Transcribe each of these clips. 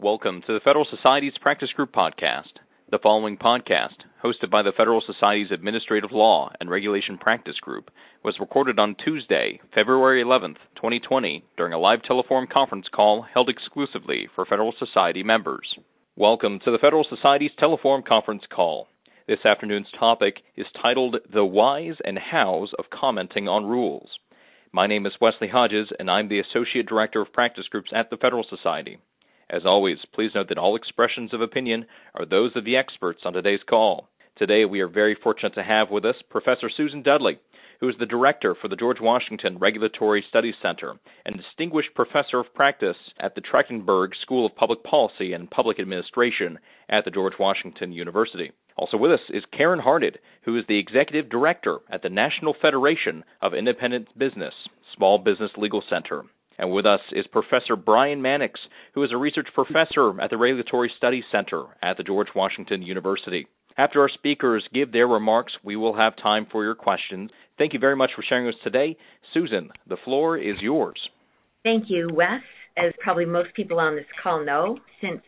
Welcome to the Federal Society's Practice Group podcast. The following podcast, hosted by the Federal Society's Administrative Law and Regulation Practice Group, was recorded on Tuesday, February 11th, 2020, during a live telephone conference call held exclusively for Federal Society members. Welcome to the Federal Society's telephone conference call. This afternoon's topic is titled The Whys and Hows of Commenting on Rules. My name is Wesley Hodges, and I'm the Associate Director of Practice Groups at the Federal Society. As always, please note that all expressions of opinion are those of the experts on today's call. Today, we are very fortunate to have with us Professor Susan Dudley, who is the Director for the George Washington Regulatory Studies Center and Distinguished Professor of Practice at the Trachtenberg School of Public Policy and Public Administration at the George Washington University. Also with us is Karen Harded, who is the Executive Director at the National Federation of Independent Business, Small Business Legal Center. And with us is Professor Brian Mannix, who is a research professor at the Regulatory Studies Center at the George Washington University. After our speakers give their remarks, we will have time for your questions. Thank you very much for sharing with us today. Susan, the floor is yours. Thank you, Wes. As probably most people on this call know, since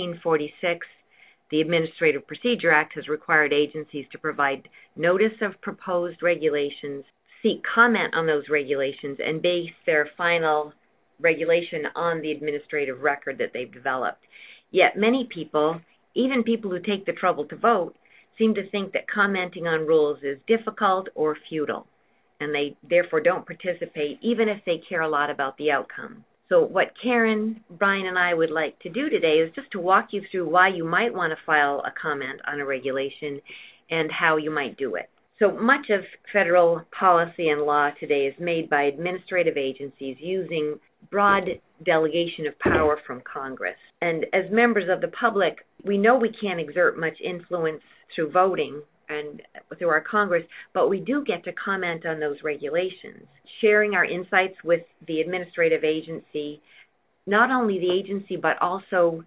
1946, the Administrative Procedure Act has required agencies to provide notice of proposed regulations, seek comment on those regulations, and base their final regulation on the administrative record that they've developed. Yet many people, even people who take the trouble to vote, seem to think that commenting on rules is difficult or futile, and they therefore don't participate even if they care a lot about the outcome. So what Karen, Brian, and I would like to do today is just to walk you through why you might want to file a comment on a regulation and how you might do it. So much of federal policy and law today is made by administrative agencies using broad delegation of power from Congress. And as members of the public, we know we can't exert much influence through voting and through our Congress, but we do get to comment on those regulations, sharing our insights with the administrative agency, not only the agency, but also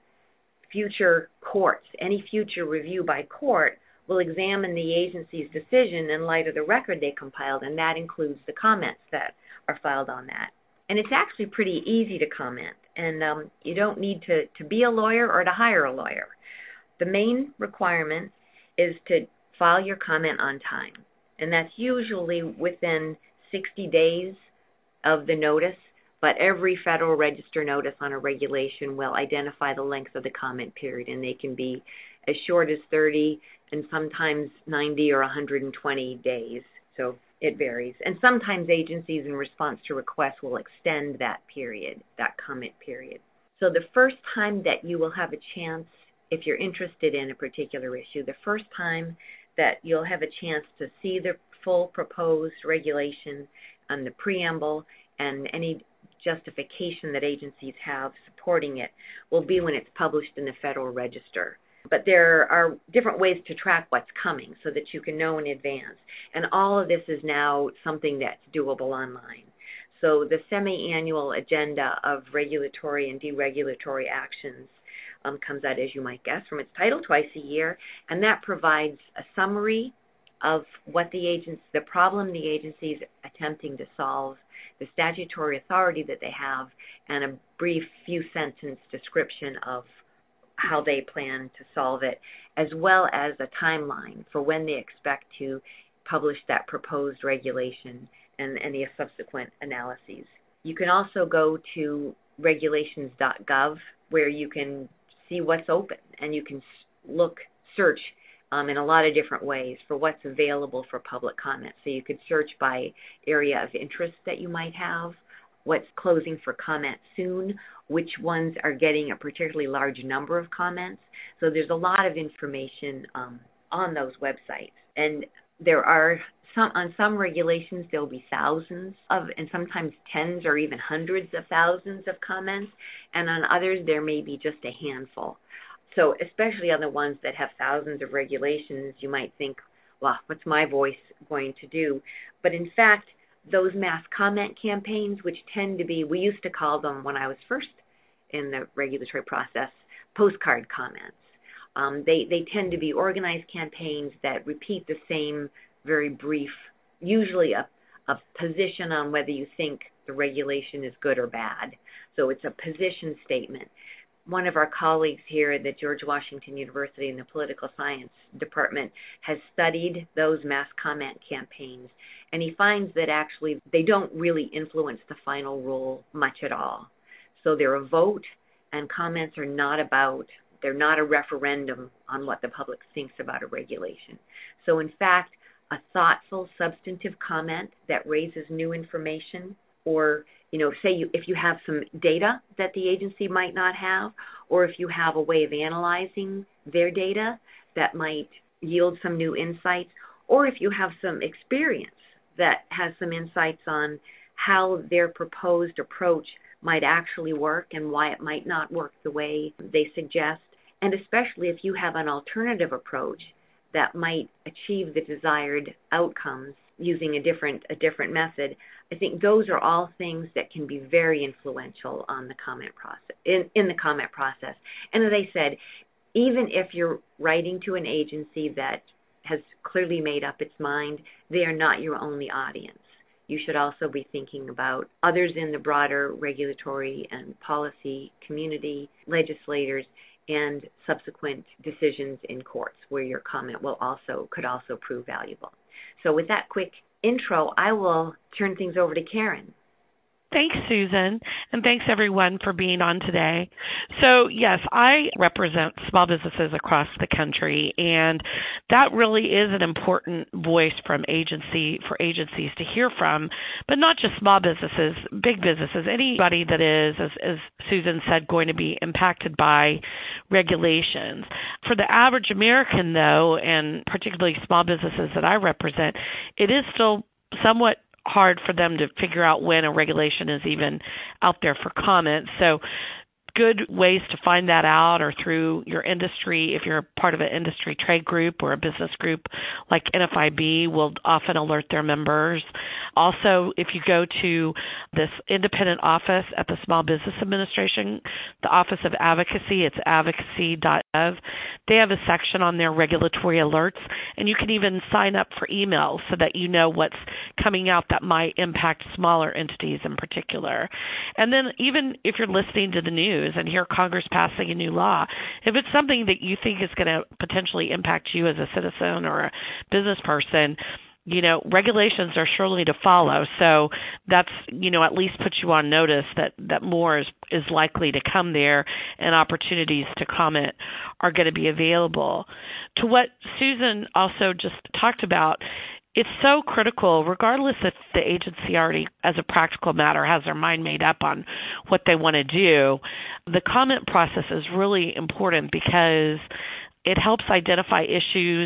future courts. Any future review by court will examine the agency's decision in light of the record they compiled, and that includes the comments that are filed on that. And it's actually pretty easy to comment, and you don't need to be a lawyer or to hire a lawyer. The main requirement is to file your comment on time, and that's usually within 60 days of the notice, but every Federal Register notice on a regulation will identify the length of the comment period, and they can be as short as 30 and sometimes 90 or 120 days. So it varies. And sometimes agencies in response to requests will extend that period, that comment period. So the first time that you will have a chance, if you're interested in a particular issue, the first time that you'll have a chance to see the full proposed regulation and the preamble and any justification that agencies have supporting it will be when it's published in the Federal Register. But there are different ways to track what's coming so that you can know in advance. And all of this is now something that's doable online. So the semi-annual agenda of regulatory and deregulatory actions comes out, as you might guess, from its title twice a year, and that provides a summary of what the problem the agency is attempting to solve, the statutory authority that they have, and a brief few-sentence description of how they plan to solve it, as well as a timeline for when they expect to publish that proposed regulation and any subsequent analyses. You can also go to regulations.gov where you can see what's open, and you can search in a lot of different ways for what's available for public comment. So you could search by area of interest that you might have, what's closing for comment soon, which ones are getting a particularly large number of comments. So there's a lot of information on those websites. And there are on some regulations, there'll be thousands of, and sometimes tens or even hundreds of thousands of comments. And on others, there may be just a handful. So especially on the ones that have thousands of regulations, you might think, well, what's my voice going to do? But in fact, those mass comment campaigns, which tend to be, we used to call them when I was first in the regulatory process, postcard comments. They tend to be organized campaigns that repeat the same very brief, usually a position on whether you think the regulation is good or bad. So it's a position statement. One of our colleagues here at the George Washington University in the Political Science Department has studied those mass comment campaigns, and he finds that actually they don't really influence the final rule much at all. So they're a vote, and comments are they're not a referendum on what the public thinks about a regulation. So in fact, a thoughtful, substantive comment that raises new information, or if you have some data that the agency might not have, or if you have a way of analyzing their data that might yield some new insights, or if you have some experience that has some insights on how their proposed approach might actually work and why it might not work the way they suggest, and especially if you have an alternative approach that might achieve the desired outcomes using a different method. I think those are all things that can be very influential on the comment process, in the comment process. And as I said, even if you're writing to an agency that has clearly made up its mind, they are not your only audience. You should also be thinking about others in the broader regulatory and policy community, legislators, and subsequent decisions in courts where your comment could also prove valuable. So with that quick intro, I will turn things over to Karen. Thanks, Susan, and thanks everyone for being on today. So yes, I represent small businesses across the country, and that really is an important voice for agencies to hear from, but not just small businesses, big businesses, anybody that is, as Susan said, going to be impacted by regulations. For the average American, though, and particularly small businesses that I represent, it is still somewhat hard for them to figure out when a regulation is even out there for comment. So good ways to find that out are through your industry. If you're part of an industry trade group or a business group like NFIB, will often alert their members. Also, if you go to this independent office at the Small Business Administration, the Office of Advocacy, it's advocacy.gov, they have a section on their regulatory alerts, and you can even sign up for emails so that you know what's coming out that might impact smaller entities in particular. And then even if you're listening to the news and hear Congress passing a new law, if it's something that you think is going to potentially impact you as a citizen or a business person, regulations are surely to follow. So that's, at least put you on notice that more is likely to come there and opportunities to comment are going to be available. To what Susan also just talked about, it's so critical, regardless if the agency already, as a practical matter, has their mind made up on what they want to do. The comment process is really important because it helps identify issues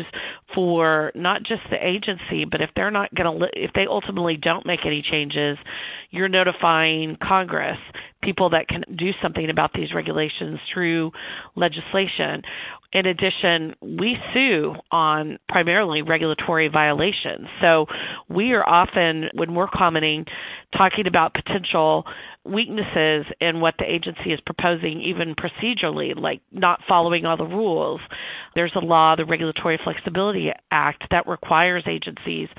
for not just the agency, but if they're not going to, if they ultimately don't make any changes, you're notifying Congress, people that can do something about these regulations through legislation. In addition, we sue on primarily regulatory violations. So we are often, when we're commenting, talking about potential weaknesses in what the agency is proposing, even procedurally, like not following all the rules. There's a law, the Regulatory Flexibility Act, that requires agencies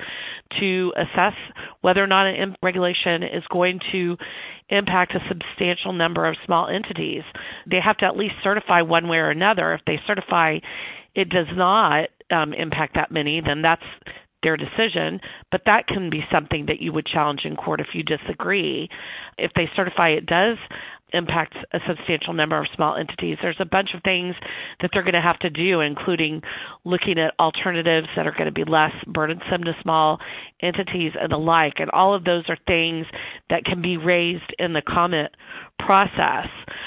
to assess whether or not a regulation is going to impact a substantial number of small entities. They have to at least certify one way or another. If they certify it does not impact that many, then that's their decision, but that can be something that you would challenge in court if you disagree. If they certify it does impact a substantial number of small entities, there's a bunch of things that they're going to have to do, including looking at alternatives that are going to be less burdensome to small entities and the like. And all of those are things that can be raised in the comment process.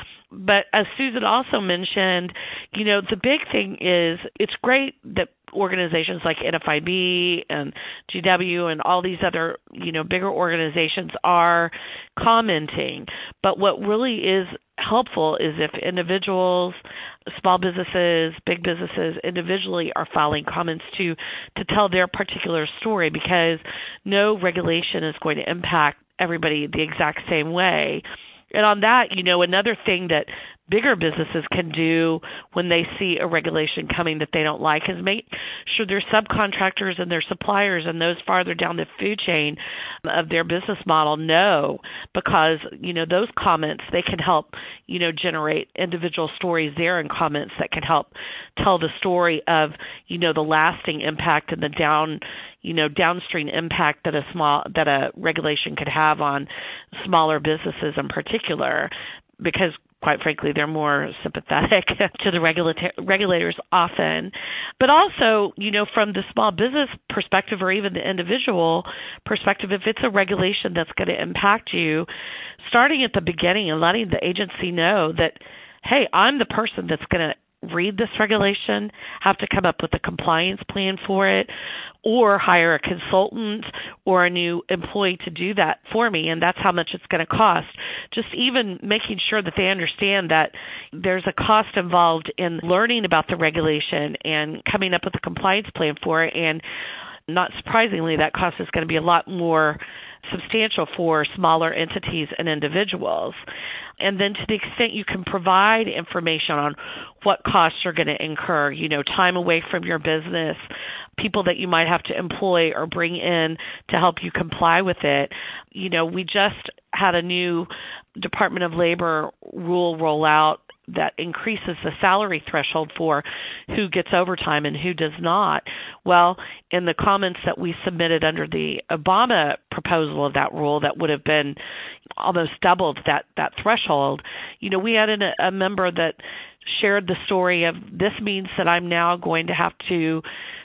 But as Susan also mentioned, the big thing is it's great that organizations like NFIB and GW and all these other, bigger organizations are commenting. But what really is helpful is if individuals, small businesses, big businesses individually are filing comments to tell their particular story, because no regulation is going to impact everybody the exact same way. And on that, another thing that bigger businesses can do when they see a regulation coming that they don't like is make sure their subcontractors and their suppliers and those farther down the food chain of their business model know, because, those comments, they can help, generate individual stories there and comments that can help tell the story of, the lasting impact and the downstream impact that a regulation could have on smaller businesses in particular, because quite frankly, they're more sympathetic to the regulators often. But also, from the small business perspective or even the individual perspective, if it's a regulation that's going to impact you, starting at the beginning and letting the agency know that, hey, I'm the person that's going to read this regulation, have to come up with a compliance plan for it, or hire a consultant or a new employee to do that for me, and that's how much it's going to cost. Just even making sure that they understand that there's a cost involved in learning about the regulation and coming up with a compliance plan for it, and not surprisingly, that cost is going to be a lot more substantial for smaller entities and individuals. And then to the extent you can provide information on what costs you're going to incur, time away from your business, people that you might have to employ or bring in to help you comply with it. We just had a new Department of Labor rule roll out that increases the salary threshold for who gets overtime and who does not. Well, in the comments that we submitted under the Obama proposal of that rule that would have been almost doubled that threshold, we had a member that shared the story of, this means that I'm now going to have to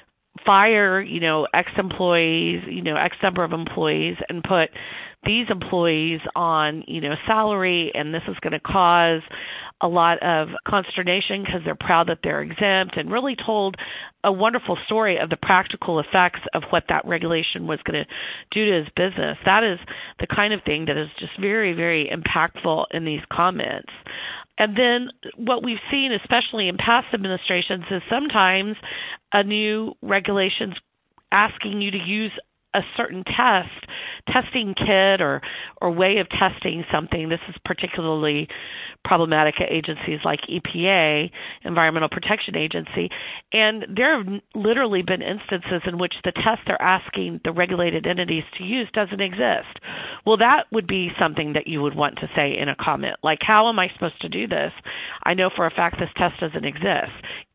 fire, X employees, X number of employees, and put these employees on, salary, and this is going to cause a lot of consternation because they're proud that they're exempt, and really told a wonderful story of the practical effects of what that regulation was going to do to his business. That is the kind of thing that is just very, very impactful in these comments. And then what we've seen, especially in past administrations, is sometimes a new regulation's asking you to use a certain testing kit or way of testing something. This is particularly problematic at agencies like EPA, Environmental Protection Agency, and there have literally been instances in which the test they're asking the regulated entities to use doesn't exist. Well, that would be something that you would want to say in a comment, like, how am I supposed to do this? I know for a fact this test doesn't exist.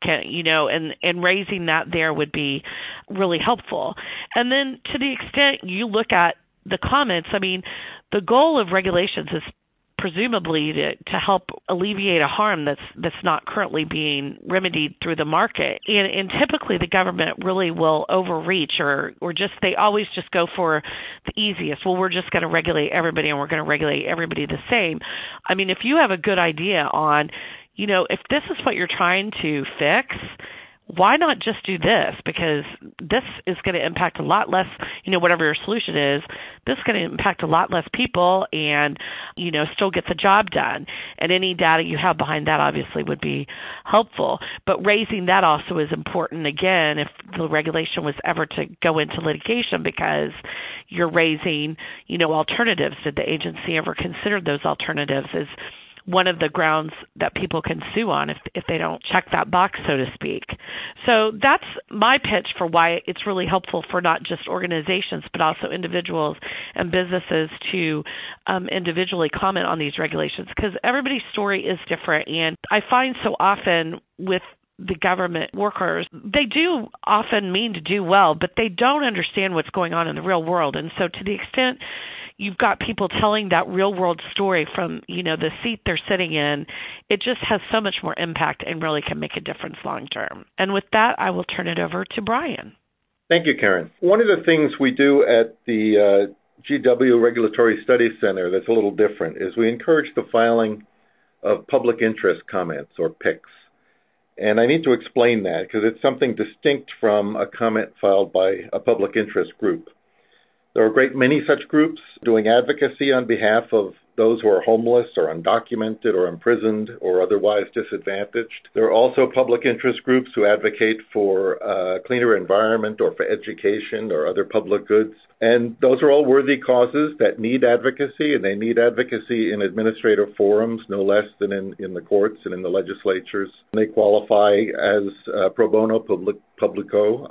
And raising that there would be really helpful. And then to the extent you look at the comments, the goal of regulations is presumably to help alleviate a harm that's not currently being remedied through the market. And typically the government really will overreach or they always just go for the easiest. Well, we're just going to regulate everybody and we're going to regulate everybody the same. If you have a good idea on, if this is what you're trying to fix, why not just do this? Because this is going to impact a lot less, whatever your solution is, this is going to impact a lot less people and, still get the job done. And any data you have behind that obviously would be helpful. But raising that also is important, again, if the regulation was ever to go into litigation, because you're raising, alternatives. Did the agency ever consider those alternatives as one of the grounds that people can sue on if they don't check that box, so to speak. So that's my pitch for why it's really helpful for not just organizations, but also individuals and businesses to individually comment on these regulations, because everybody's story is different. And I find so often with the government workers, they do often mean to do well, but they don't understand what's going on in the real world. And so to the extent you've got people telling that real world story from, the seat they're sitting in, it just has so much more impact and really can make a difference long term. And with that, I will turn it over to Brian. Thank you, Karen. One of the things we do at the GW Regulatory Studies Center that's a little different is we encourage the filing of public interest comments, or PICs. And I need to explain that because it's something distinct from a comment filed by a public interest group. There are a great many such groups doing advocacy on behalf of those who are homeless or undocumented or imprisoned or otherwise disadvantaged. There are also public interest groups who advocate for a cleaner environment or for education or other public goods. And those are all worthy causes that need advocacy, and they need advocacy in administrative forums, no less than in the courts and in the legislatures. They qualify as pro bono publico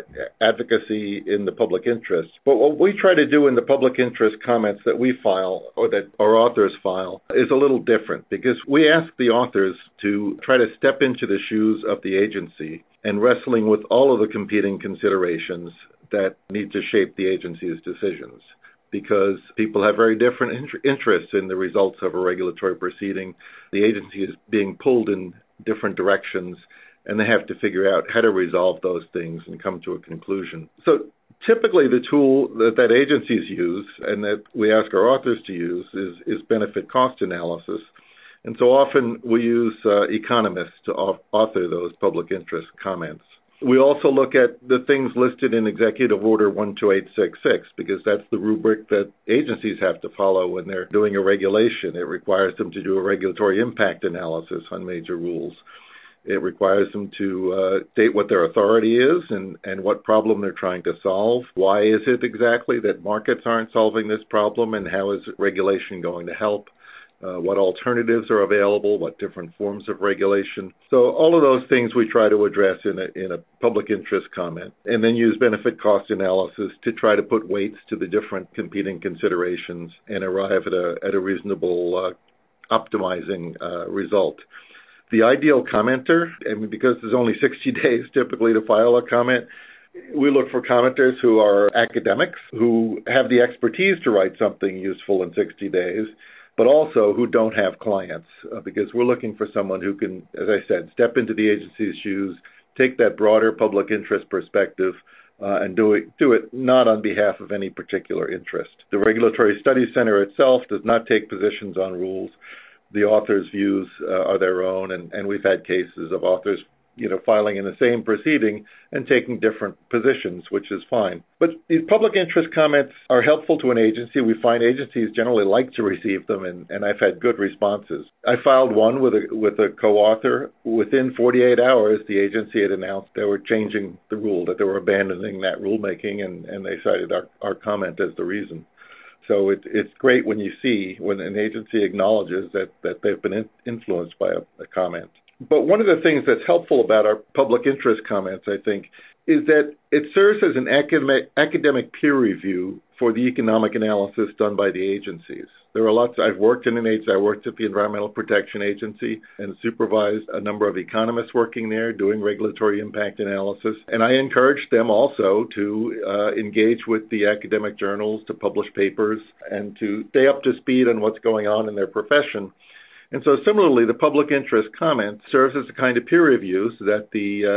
advocacy in the public interest. But what we try to do in the public interest comments that we file, or that our authors file, is a little different, because we ask the authors to try to step into the shoes of the agency and wrestling with all of the competing considerations that need to shape the agency's decisions, because people have very different interests in the results of a regulatory proceeding. The agency is being pulled in different directions, and they have to figure out how to resolve those things and come to a conclusion. So typically the tool that agencies use and that we ask our authors to use is benefit cost analysis. And so often we use economists to author those public interest comments. We also look at the things listed in Executive Order 12866, because that's the rubric that agencies have to follow when they're doing a regulation. It requires them to do a regulatory impact analysis on major rules. It requires them to state what their authority is and what problem they're trying to solve. Why is it exactly that markets aren't solving this problem, and how is regulation going to help? What alternatives are available, what different forms of regulation. So all of those things we try to address in a public interest comment, and then use benefit cost analysis to try to put weights to the different competing considerations and arrive at a reasonable optimizing result. The ideal commenter, because there's only 60 days typically to file a comment, we look for commenters who are academics, who have the expertise to write something useful in 60 days, but also who don't have clients, because we're looking for someone who can, as I said, step into the agency's shoes, take that broader public interest perspective, and do it not on behalf of any particular interest. The Regulatory Studies Center itself does not take positions on rules. The authors' views are their own, and we've had cases of authors filing in the same proceeding and taking different positions, which is fine. But these public interest comments are helpful to an agency. We find agencies generally like to receive them, and I've had good responses. I filed one with a co-author. Within 48 hours, the agency had announced they were changing the rule, that they were abandoning that rulemaking, and they cited our comment as the reason. So it's great when an agency acknowledges that they've been influenced by a comment. But one of the things that's helpful about our public interest comments, I think, is that it serves as an academic peer review for the economic analysis done by the agencies. There are lots. I've worked in an agency. I worked at the Environmental Protection Agency and supervised a number of economists working there doing regulatory impact analysis. And I encouraged them also to engage with the academic journals, to publish papers, and to stay up to speed on what's going on in their profession. And so similarly, the public interest comment serves as a kind of peer review so that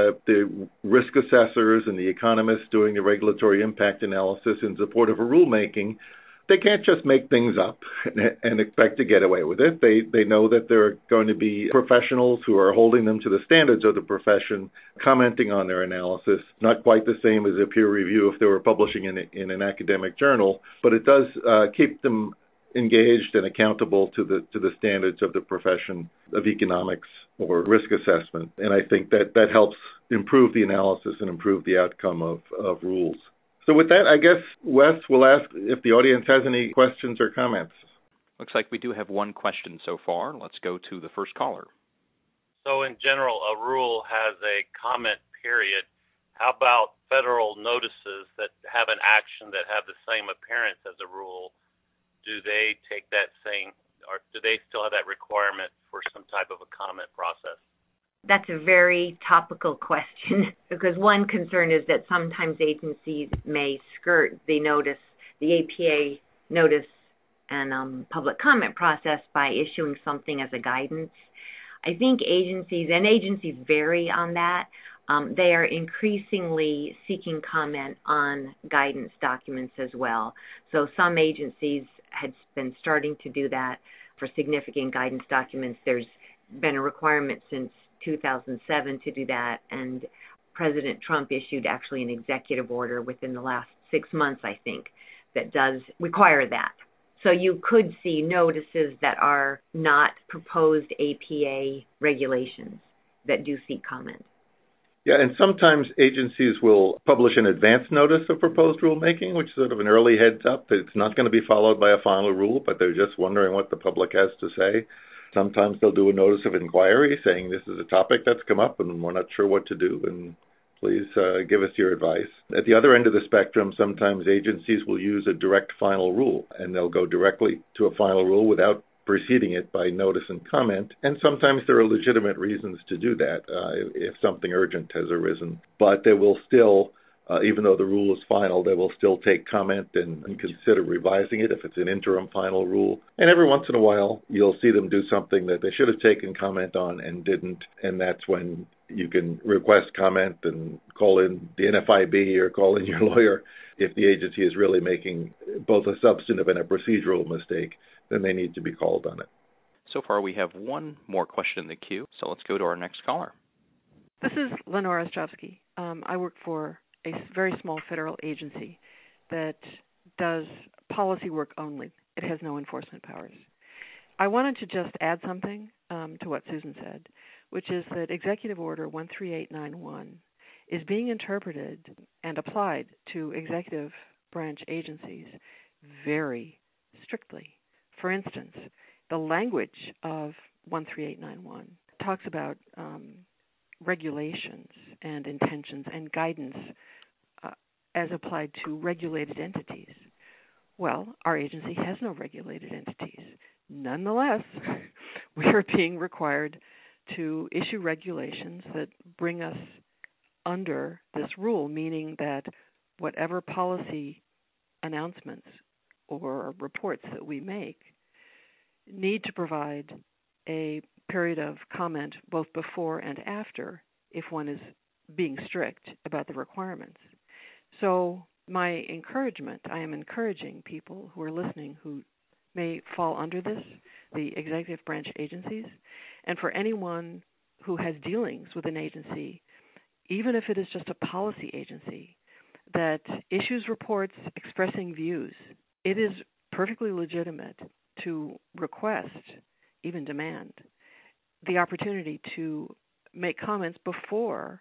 the risk assessors and the economists doing the regulatory impact analysis in support of a rulemaking, they can't just make things up and expect to get away with it. They know that there are going to be professionals who are holding them to the standards of the profession, commenting on their analysis. Not quite the same as a peer review if they were publishing in an academic journal, but it does keep them engaged and accountable to the standards of the profession of economics or risk assessment. And I think that helps improve the analysis and improve the outcome of rules. So with that, I guess Wes will ask if the audience has any questions or comments. Looks like we do have one question so far. Let's go to the first caller. So in general, a rule has a comment period. How about federal notices that have an action that have the same appearance as a rule? Do they take that same, or do they still have that requirement for some type of a comment process? That's a very topical question, because one concern is that sometimes agencies may skirt the APA notice and public comment process by issuing something as a guidance. I think agencies vary on that. They are increasingly seeking comment on guidance documents as well. So some agencies had been starting to do that for significant guidance documents. There's been a requirement since 2007 to do that, and President Trump issued an executive order within the last 6 months, I think, that does require that. So you could see notices that are not proposed APA regulations that do seek comment. Yeah, and sometimes agencies will publish an advance notice of proposed rulemaking, which is sort of an early heads up that it's not going to be followed by a final rule, but they're just wondering what the public has to say. Sometimes they'll do a notice of inquiry saying this is a topic that's come up and we're not sure what to do, and please give us your advice. At the other end of the spectrum, sometimes agencies will use a direct final rule, and they'll go directly to a final rule without preceding it by notice and comment. And sometimes there are legitimate reasons to do that if something urgent has arisen. But they will still, even though the rule is final, they will still take comment and consider revising it if it's an interim final rule. And every once in a while, you'll see them do something that they should have taken comment on and didn't. And that's when you can request comment and call in the NFIB or call in your lawyer. If the agency is really making both a substantive and a procedural mistake, then they need to be called on it. So far, we have one more question in the queue, so let's go to our next caller. This is Lenore Ostrovsky. I work for a very small federal agency that does policy work only. It has no enforcement powers. I wanted to just add something to what Susan said, which is that Executive Order 13891 is being interpreted and applied to executive branch agencies very strictly. For instance, the language of 13891 talks about regulations and intentions and guidance as applied to regulated entities. Well, our agency has no regulated entities. Nonetheless, we are being required to issue regulations that bring us under this rule, meaning that whatever policy announcements or reports that we make need to provide a period of comment both before and after if one is being strict about the requirements. So my encouragement, I am encouraging people who are listening who may fall under this, the executive branch agencies, and for anyone who has dealings with an agency, even if it is just a policy agency, that issues reports expressing views, it is perfectly legitimate to request, even demand, the opportunity to make comments before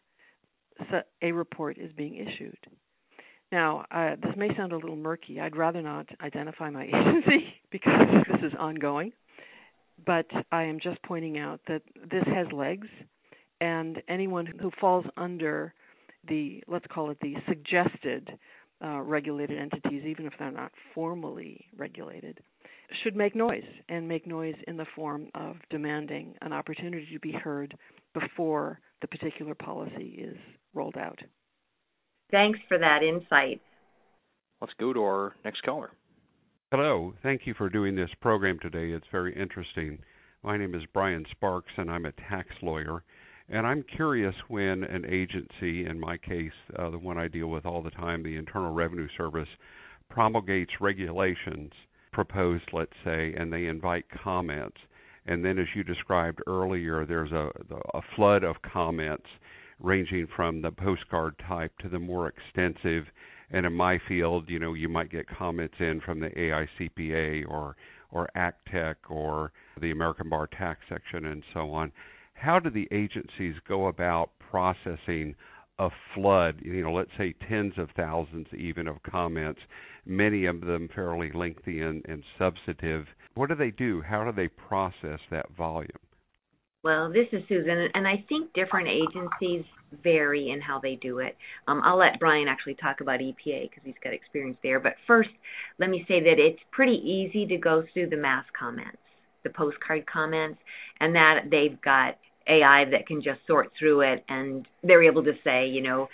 a report is being issued. Now, this may sound a little murky. I'd rather not identify my agency because this is ongoing, but I am just pointing out that this has legs, and anyone who falls under the, let's call it the suggested regulated entities, even if they're not formally regulated, should make noise, and make noise in the form of demanding an opportunity to be heard before the particular policy is rolled out. Thanks for that insight. Let's go to our next caller. Hello. Thank you for doing this program today. It's very interesting. My name is Brian Sparks, and I'm a tax lawyer. And I'm curious when an agency, in my case, the one I deal with all the time, the Internal Revenue Service, promulgates regulations proposed, let's say, and they invite comments. And then, as you described earlier, there's a flood of comments ranging from the postcard type to the more extensive. And in my field, you might get comments in from the AICPA or ACTEC or the American Bar Tax Section and so on. How do the agencies go about processing a flood, let's say tens of thousands even of comments, many of them fairly lengthy and substantive? What do they do? How do they process that volume? Well, this is Susan, and I think different agencies vary in how they do it. I'll let Brian actually talk about EPA because he's got experience there. But first, let me say that it's pretty easy to go through the mass comments, the postcard comments, and that they've got AI that can just sort through it, and they're able to say,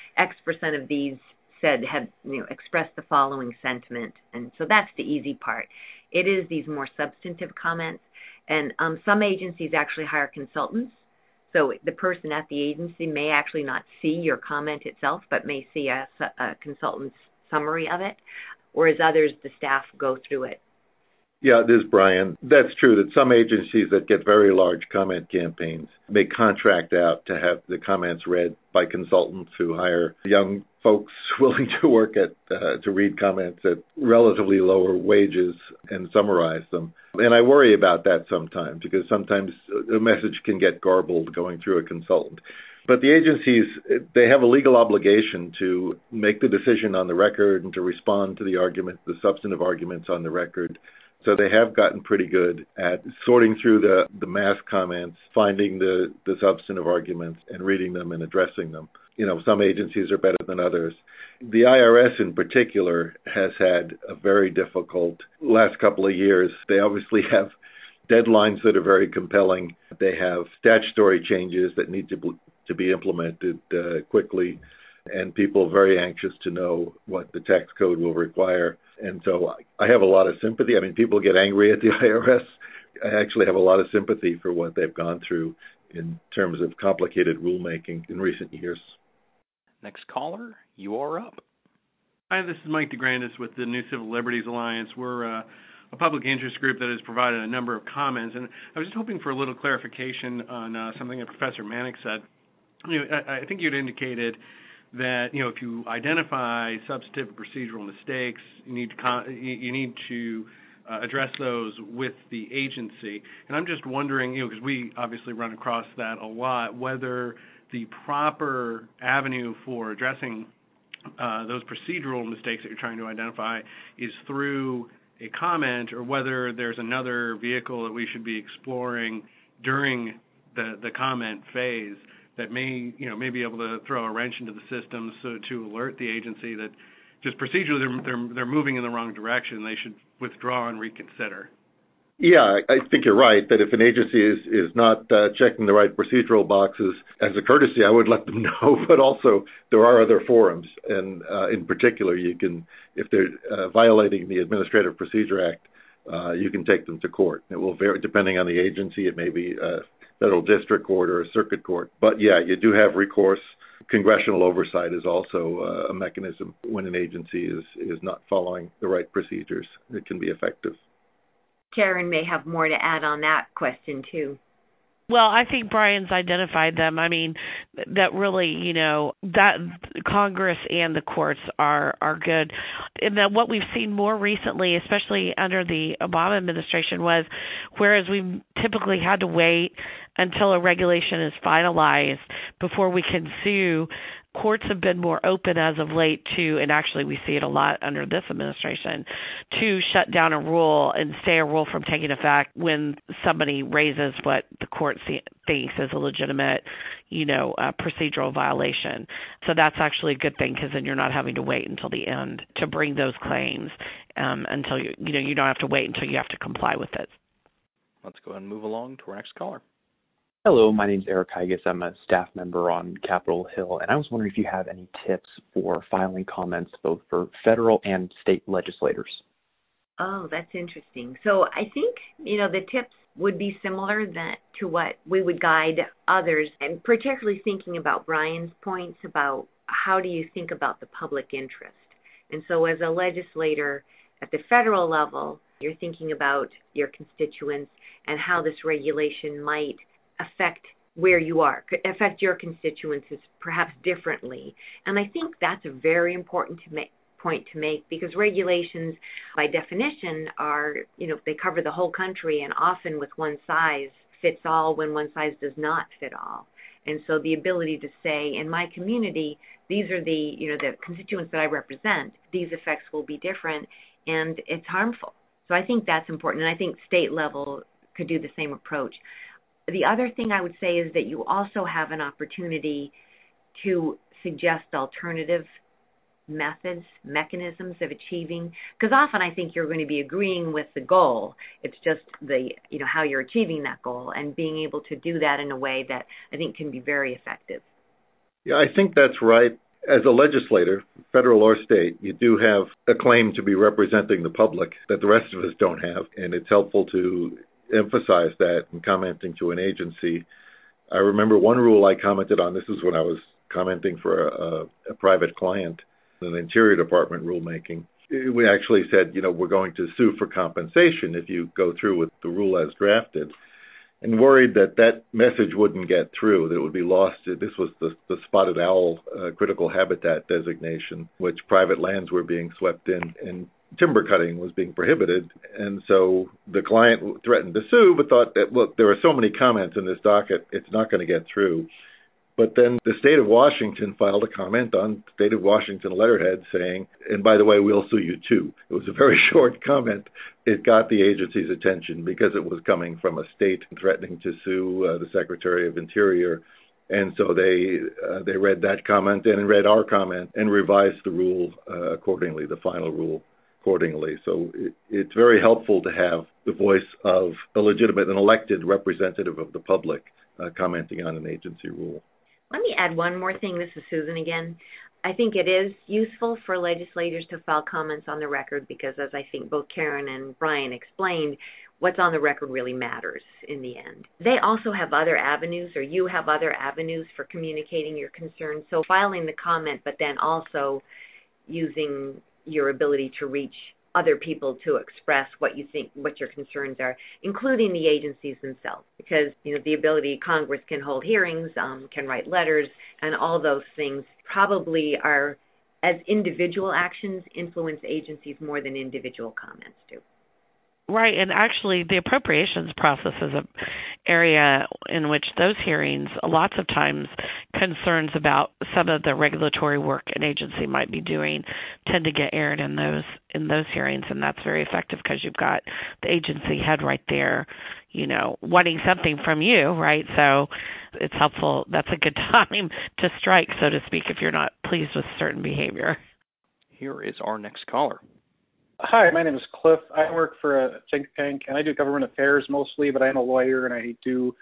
X% of these have expressed the following sentiment, and so that's the easy part. It is these more substantive comments, and some agencies actually hire consultants, so the person at the agency may actually not see your comment itself, but may see a consultant's summary of it, whereas others, the staff go through it. Yeah, this is Brian. That's true that some agencies that get very large comment campaigns may contract out to have the comments read by consultants who hire young folks willing to work to read comments at relatively lower wages and summarize them. And I worry about that sometimes because sometimes a message can get garbled going through a consultant. But the agencies, they have a legal obligation to make the decision on the record and to respond to the substantive arguments on the record. So they have gotten pretty good at sorting through the mass comments, finding the substantive arguments, and reading them and addressing them. Some agencies are better than others. The IRS in particular has had a very difficult last couple of years. They obviously have deadlines that are very compelling. They have statutory changes that need to be implemented quickly, and people are very anxious to know what the tax code will require. And so I have a lot of sympathy. I mean, people get angry at the IRS. I actually have a lot of sympathy for what they've gone through in terms of complicated rulemaking in recent years. Next caller, you are up. Hi, this is Mike DeGrandis with the New Civil Liberties Alliance. We're a public interest group that has provided a number of comments, and I was just hoping for a little clarification on something that Professor Manick said. I think you'd indicated that if you identify substantive procedural mistakes, you need to address those with the agency. And I'm just wondering, because we obviously run across that a lot, whether the proper avenue for addressing those procedural mistakes that you're trying to identify is through a comment, or whether there's another vehicle that we should be exploring during the comment phase that may be able to throw a wrench into the system, so to alert the agency that just procedurally they're moving in the wrong direction. They should withdraw and reconsider. Yeah, I think you're right that if an agency is not checking the right procedural boxes, as a courtesy, I would let them know. But also, there are other forums, and in particular, you can, if they're violating the Administrative Procedure Act, you can take them to court. It will vary depending on the agency. It may be federal district court or a circuit court. But yeah, you do have recourse. Congressional oversight is also a mechanism when an agency is not following the right procedures. It can be effective. Karen may have more to add on that question, too. Well, I think Brian's identified them. I mean, that really, that Congress and the courts are good. And then what we've seen more recently, especially under the Obama administration, was whereas we typically had to wait until a regulation is finalized before we can sue, courts have been more open as of late to, and actually we see it a lot under this administration, to shut down a rule and stay a rule from taking effect when somebody raises what the court thinks is a legitimate, procedural violation. So that's actually a good thing, because then you're not having to wait until the end to bring those claims until you don't have to wait until you have to comply with it. Let's go ahead and move along to our next caller. Hello, my name's Eric Higas. I'm a staff member on Capitol Hill, and I was wondering if you have any tips for filing comments both for federal and state legislators. Oh, that's interesting. So I think, the tips would be similar to what we would guide others, and particularly thinking about Brian's points about how do you think about the public interest. And so as a legislator at the federal level, you're thinking about your constituents and how this regulation might affect where you are, affect your constituents perhaps differently. And I think that's a very important point to make, because regulations by definition are, they cover the whole country, and often with one size fits all when one size does not fit all. And so the ability to say, in my community, these are the constituents that I represent, these effects will be different, and it's harmful. So I think that's important, and I think state level could do the same approach. The other thing I would say is that you also have an opportunity to suggest alternative methods, mechanisms of achieving, because often I think you're going to be agreeing with the goal. It's just how you're achieving that goal, and being able to do that in a way that I think can be very effective. Yeah, I think that's right. As a legislator, federal or state, you do have a claim to be representing the public that the rest of us don't have, and it's helpful to emphasize that in commenting to an agency. I remember one rule I commented on. This is when I was commenting for a private client, an Interior Department rulemaking. We actually said, we're going to sue for compensation if you go through with the rule as drafted, and worried that message wouldn't get through, that it would be lost. This was the spotted owl critical habitat designation, which private lands were being swept in, and timber cutting was being prohibited. And so the client threatened to sue, but thought that, look, there are so many comments in this docket, it's not going to get through. But then the state of Washington filed a comment on state of Washington letterhead saying, and by the way, we'll sue you too. It was a very short comment. It got the agency's attention because it was coming from a state threatening to sue the Secretary of Interior. And so they read that comment and read our comment and revised the rule accordingly, the final rule accordingly. So it's very helpful to have the voice of a legitimate and elected representative of the public commenting on an agency rule. Let me add one more thing. This is Susan again. I think it is useful for legislators to file comments on the record because, as I think both Karen and Brian explained, what's on the record really matters in the end. They also have other avenues, or you have other avenues for communicating your concerns. So filing the comment, but then also using your ability to reach other people to express what you think, what your concerns are, including the agencies themselves. Because, the ability Congress can hold hearings, can write letters, and all those things probably are, as individual actions, influence agencies more than individual comments do. Right, and actually the appropriations process is an area in which those hearings, lots of times concerns about some of the regulatory work an agency might be doing tend to get aired in those hearings, and that's very effective because you've got the agency head right there, wanting something from you, right? So it's helpful. That's a good time to strike, so to speak, if you're not pleased with certain behavior. Here is our next caller. Hi, my name is Cliff. I work for a think tank, and I do government affairs mostly, but I'm a lawyer, and I do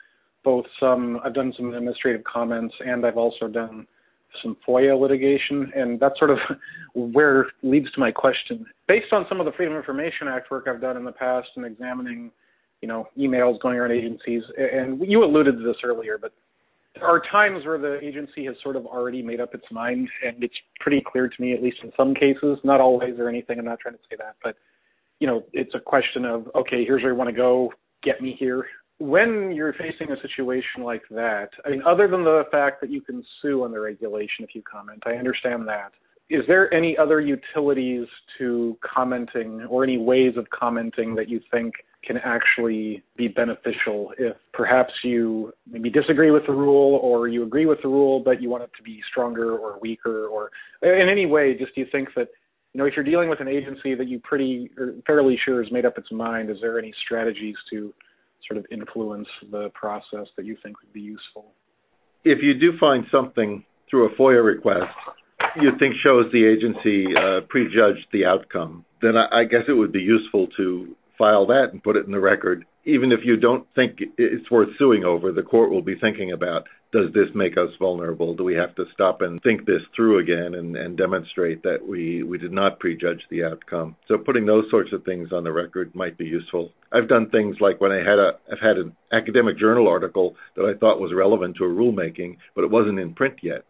I've done some administrative comments, and I've also done some FOIA litigation, and that's sort of where it leads to my question. Based on some of the Freedom of Information Act work I've done in the past and examining, emails going around agencies, and you alluded to this earlier, but there are times where the agency has sort of already made up its mind, and it's pretty clear to me, at least in some cases, not always or anything, I'm not trying to say that, but, it's a question of, okay, here's where I want to go, get me here. When you're facing a situation like that, other than the fact that you can sue on the regulation if you comment, I understand that. Is there any other utilities to commenting or any ways of commenting that you think can actually be beneficial if perhaps you maybe disagree with the rule or you agree with the rule but you want it to be stronger or weaker, or in any way, just do you think that, if you're dealing with an agency that you fairly sure has made up its mind, is there any strategies to sort of influence the process that you think would be useful? If you do find something through a FOIA request you think shows the agency prejudged the outcome, then I guess it would be useful to file that and put it in the record. Even if you don't think it's worth suing over, the court will be thinking about, does this make us vulnerable? Do we have to stop and think this through again and demonstrate that we did not prejudge the outcome? So putting those sorts of things on the record might be useful. I've done things like when I've had an academic journal article that I thought was relevant to a rulemaking, but it wasn't in print yet,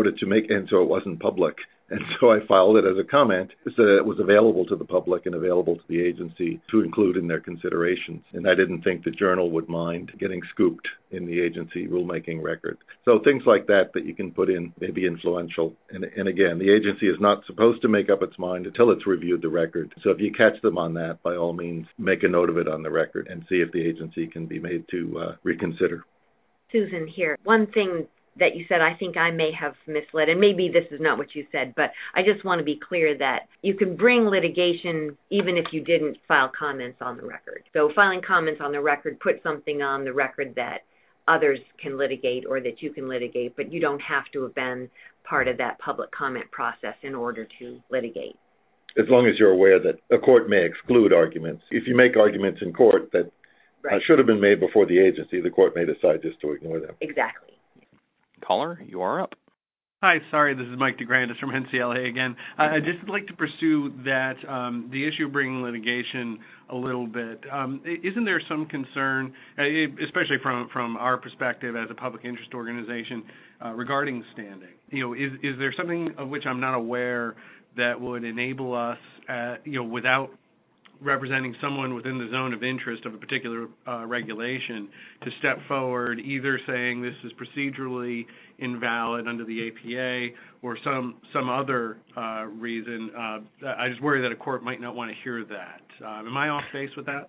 and so it wasn't public. And so I filed it as a comment so that it was available to the public and available to the agency to include in their considerations. And I didn't think the journal would mind getting scooped in the agency rulemaking record. So things like that you can put in may be influential. And again, the agency is not supposed to make up its mind until it's reviewed the record. So if you catch them on that, by all means, make a note of it on the record and see if the agency can be made to reconsider. Susan here. One thing that you said, I think I may have misled, and maybe this is not what you said, but I just want to be clear that you can bring litigation even if you didn't file comments on the record. So filing comments on the record, put something on the record that others can litigate or that you can litigate, but you don't have to have been part of that public comment process in order to litigate. As long as you're aware that a court may exclude arguments. If you make arguments in court that should have been made before the agency, the court may decide just to ignore them. Exactly. Caller, you are up. Hi, sorry, this is Mike DeGrandis from NCLA again. I'd just like to pursue that, the issue of bringing litigation a little bit. Isn't there some concern, especially from our perspective as a public interest organization, regarding standing? Is there something of which I'm not aware that would enable us, without representing someone within the zone of interest of a particular regulation, to step forward, either saying this is procedurally invalid under the APA or some other reason. I just worry that a court might not want to hear that. Am I off base with that?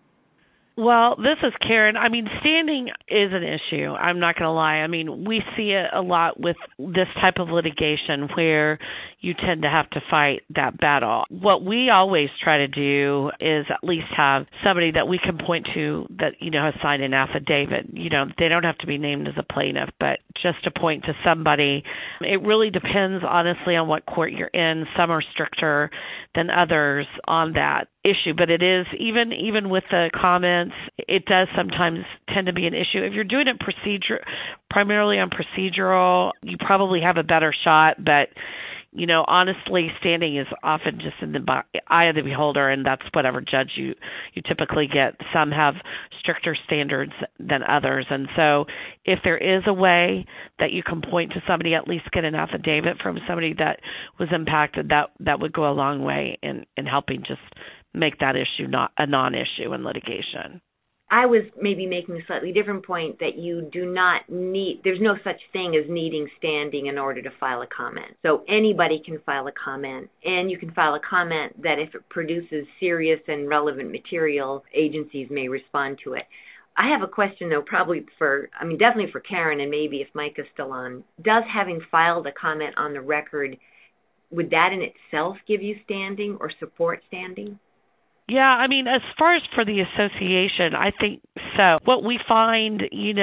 Well, this is Karen. I mean, standing is an issue. I'm not going to lie. I mean, we see it a lot with this type of litigation where you tend to have to fight that battle. What we always try to do is at least have somebody that we can point to that, has signed an affidavit. They don't have to be named as a plaintiff, but just to point to somebody. It really depends, honestly, on what court you're in. Some are stricter than others on that issue, but it is, even with the comments, it does sometimes tend to be an issue. If you're doing it primarily on procedural, you probably have a better shot, but honestly, standing is often just in the eye of the beholder, and that's whatever judge you typically get. Some have stricter standards than others, and so if there is a way that you can point to somebody, at least get an affidavit from somebody that was impacted, that would go a long way in helping just make that issue not a non-issue in litigation. I was maybe making a slightly different point that you do not need, there's no such thing as needing standing in order to file a comment. So anybody can file a comment, and you can file a comment that if it produces serious and relevant material, agencies may respond to it. I have a question, though, definitely for Karen, and maybe if Mike is still on. Does having filed a comment on the record, would that in itself give you standing or support standing? Yeah, I mean, as far as for the association, I think so. What we find, in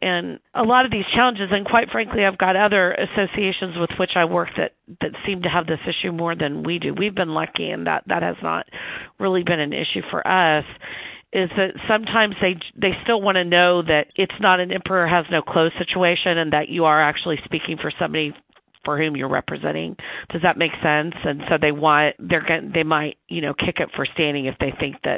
a lot of these challenges, and quite frankly, I've got other associations with which I work that seem to have this issue more than we do. We've been lucky, and that has not really been an issue for us, is that sometimes they still want to know that it's not an emperor has no clothes situation and that you are actually speaking for somebody for whom you're representing. Does that make sense? And so they might kick it for standing if they think that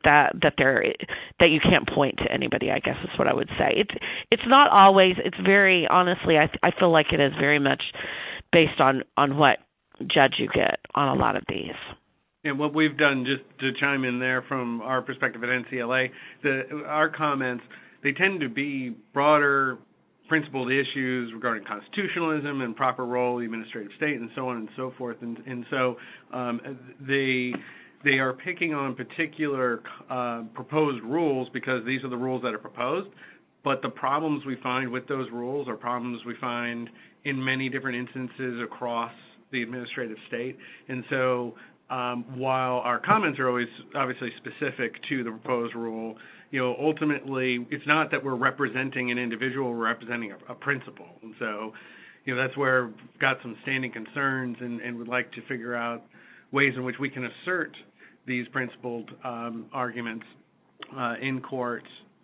you can't point to anybody, I guess is what I would say. It's not always. It's very honestly, I feel like it is very much based on what judge you get on a lot of these. And what we've done, just to chime in there from our perspective at NCLA, our comments, they tend to be broader, principled issues regarding constitutionalism and proper role of the administrative state and so on and so forth. And so they are picking on particular proposed rules because these are the rules that are proposed. But the problems we find with those rules are problems we find in many different instances across the administrative state. And so while our comments are always obviously specific to the proposed rule, ultimately it's not that we're representing an individual, we're representing a principle. And so, that's where we've got some standing concerns and would like to figure out ways in which we can assert these principled arguments in court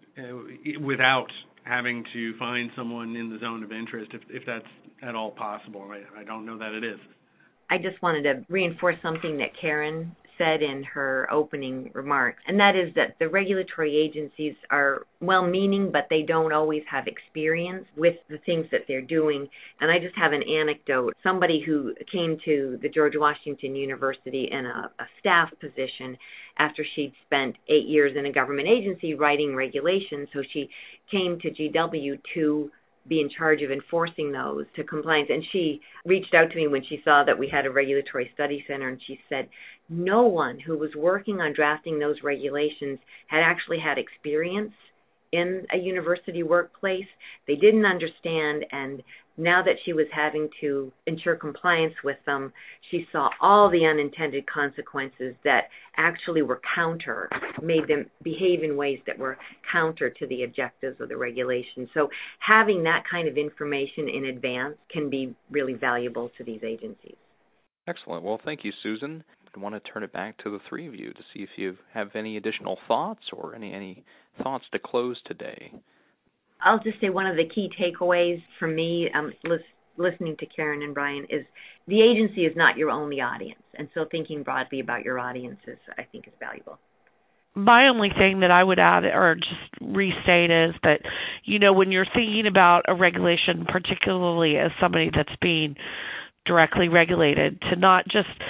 without having to find someone in the zone of interest, if that's at all possible. I don't know that it is. I just wanted to reinforce something that Karen said in her opening remarks, and that is that the regulatory agencies are well-meaning, but they don't always have experience with the things that they're doing. And I just have an anecdote. Somebody who came to the George Washington University in a staff position after she'd spent 8 years in a government agency writing regulations, so she came to GW to be in charge of enforcing those to compliance. And she reached out to me when she saw that we had a regulatory study center, and she said no one who was working on drafting those regulations had actually had experience in a university workplace. They didn't understand, and now that she was having to ensure compliance with them, she saw all the unintended consequences that actually were made them behave in ways that were counter to the objectives of the regulation. So having that kind of information in advance can be really valuable to these agencies. Excellent. Well, thank you, Susan. I want to turn it back to the three of you to see if you have any additional thoughts or any thoughts to close today. I'll just say one of the key takeaways for me, listening to Karen and Brian, is the agency is not your only audience. And so thinking broadly about your audiences, I think, is valuable. My only thing that I would add or just restate is that, when you're thinking about a regulation, particularly as somebody that's being directly regulated, to not just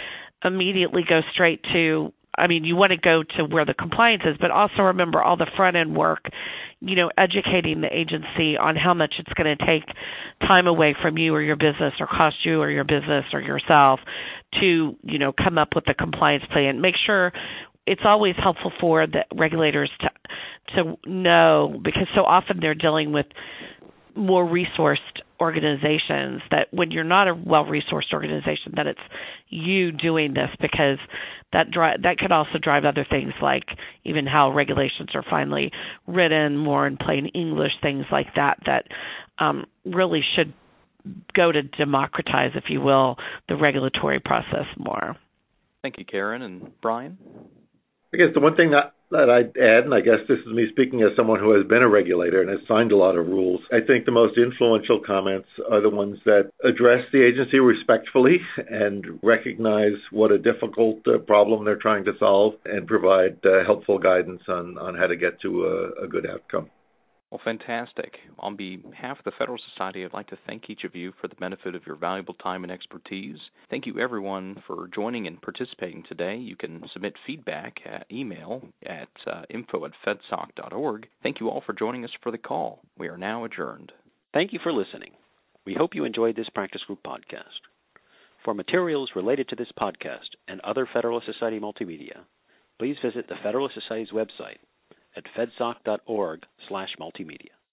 immediately go straight to, you want to go to where the compliance is, but also remember all the front end work, educating the agency on how much it's going to take time away from you or your business, or cost you or your business or yourself to, come up with a compliance plan. Make sure it's always helpful for the regulators to know, because so often they're dealing with more resourced organizations, that when you're not a well-resourced organization, that it's you doing this, because that could also drive other things, like even how regulations are finally written, more in plain English, things like that really should go to democratize, if you will, the regulatory process more. Thank you, Karen. And Brian? I guess the one thing that I'd add, and I guess this is me speaking as someone who has been a regulator and has signed a lot of rules, I think the most influential comments are the ones that address the agency respectfully and recognize what a difficult problem they're trying to solve, and provide helpful guidance on how to get to a good outcome. Well, fantastic. On behalf of the Federal Society, I'd like to thank each of you for the benefit of your valuable time and expertise. Thank you, everyone, for joining and participating today. You can submit feedback at email at info@fedsoc.org. Thank you all for joining us for the call. We are now adjourned. Thank you for listening. We hope you enjoyed this practice group podcast. For materials related to this podcast and other Federalist Society multimedia, please visit the Federalist Society's website at fedsoc.org/multimedia.